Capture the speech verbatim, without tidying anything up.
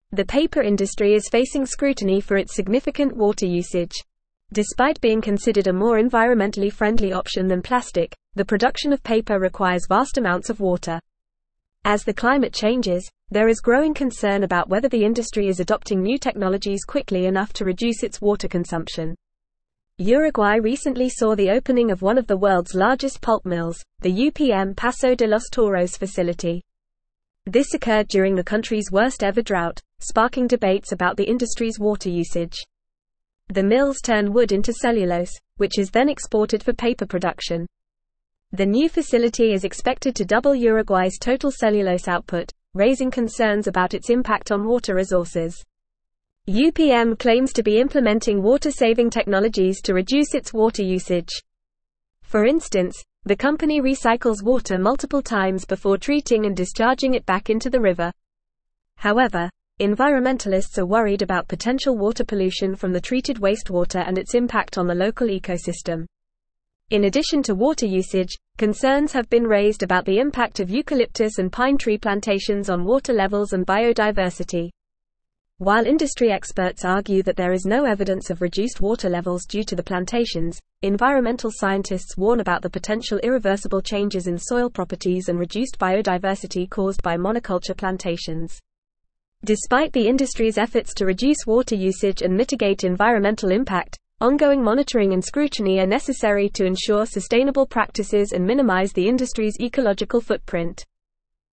The paper industry is facing scrutiny for its significant water usage. Despite being considered a more environmentally friendly option than plastic, the production of paper requires vast amounts of water. As the climate changes, there is growing concern about whether the industry is adopting new technologies quickly enough to reduce its water consumption. Uruguay recently saw the opening of one of the world's largest pulp mills, the U P M Paso de los Toros facility. This occurred during the country's worst ever drought, sparking debates about the industry's water usage. The mills turn wood into cellulose, which is then exported for paper production. The new facility is expected to double Uruguay's total cellulose output, raising concerns about its impact on water resources. U P M claims to be implementing water-saving technologies to reduce its water usage. For instance, the company recycles water multiple times before treating and discharging it back into the river. However, environmentalists are worried about potential water pollution from the treated wastewater and its impact on the local ecosystem. In addition to water usage, concerns have been raised about the impact of eucalyptus and pine tree plantations on water levels and biodiversity. While industry experts argue that there is no evidence of reduced water levels due to the plantations, environmental scientists warn about the potential irreversible changes in soil properties and reduced biodiversity caused by monoculture plantations. Despite the industry's efforts to reduce water usage and mitigate environmental impact, ongoing monitoring and scrutiny are necessary to ensure sustainable practices and minimize the industry's ecological footprint.